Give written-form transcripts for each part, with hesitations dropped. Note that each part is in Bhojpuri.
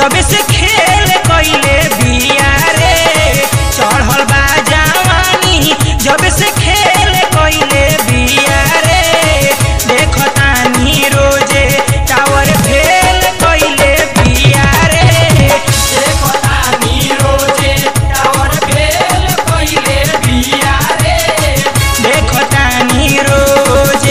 जब से खेल कइले बिया रे चढ़ल बा जवानी जब से खेल कइले बिया रे देखतानी रोजे टावर फेल कइले बिया रे देखतानी रोजे टावर फेल कइले बिया रे देखतानी रोजे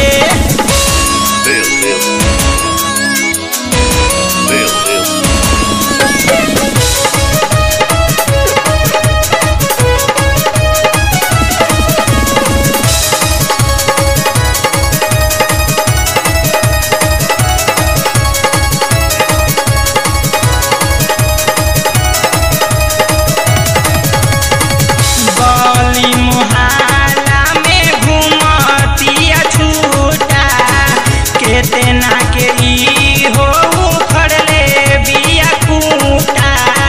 गली मोहल्ला में घूमतिया छूटा केतना के ई हो उखड़ले बिया खूटा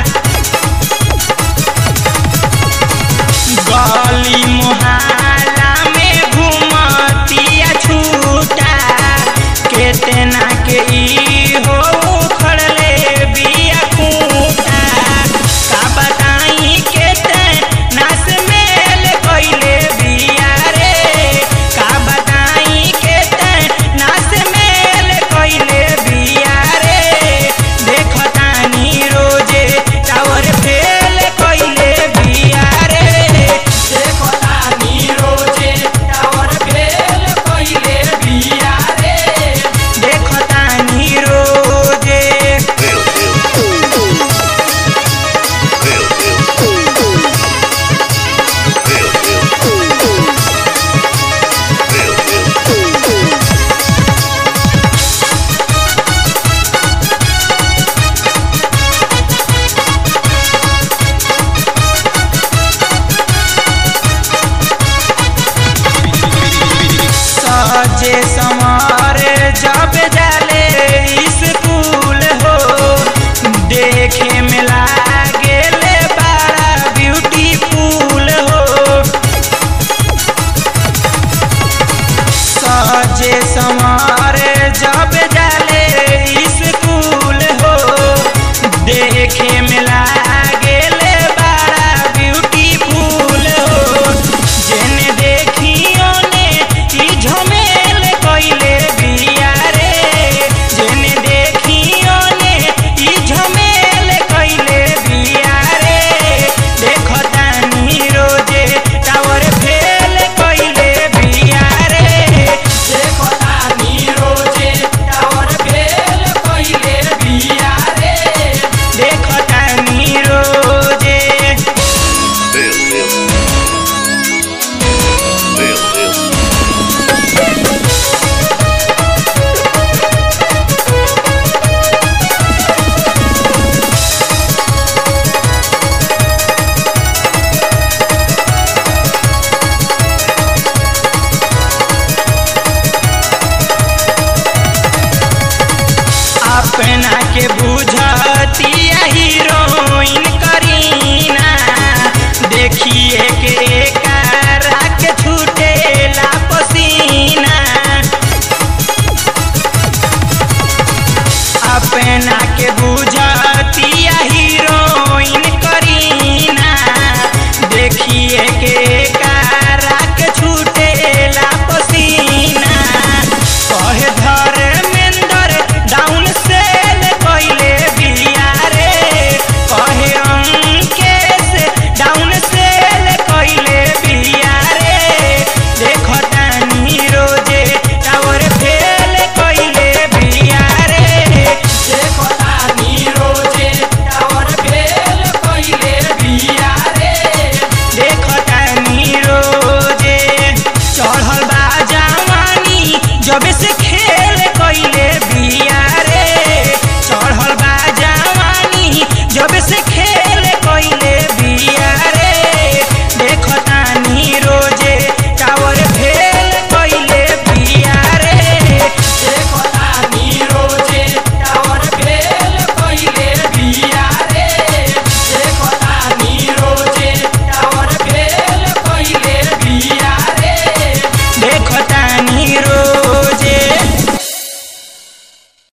गली मोहल्ला में घूमतिया छूटा केतना के ई हो उखड़ले बिया खूटा का बताई केतना से मेल कइले बिया रे का बताई केतना से मेल कइले बिया रे देखतानी रोजे टावर फेल कइले बिया रे देखतानी रोजे टावर फेल कइले बिया रे देखतानी रोजे सजे समारे जब जाले स्कूल हो देखे में लागेले बड़ा ब्यूटीफुल हो सजे समारे जब जाले स्कूल हो देखे में लागेले बड़ा ब्यूटीफुल हो जेने देखियो ने ई झमेल कइले बिया रे जेने देखियो ने ई झमेल कइले बिया रे देखतानी रोजे टावर फेल कइले बिया रे देखतानी रोजे टावर फेल कइले बिया रे देखतानी रोजे अपना के बुझतिया हीरोइन करीना देखिए के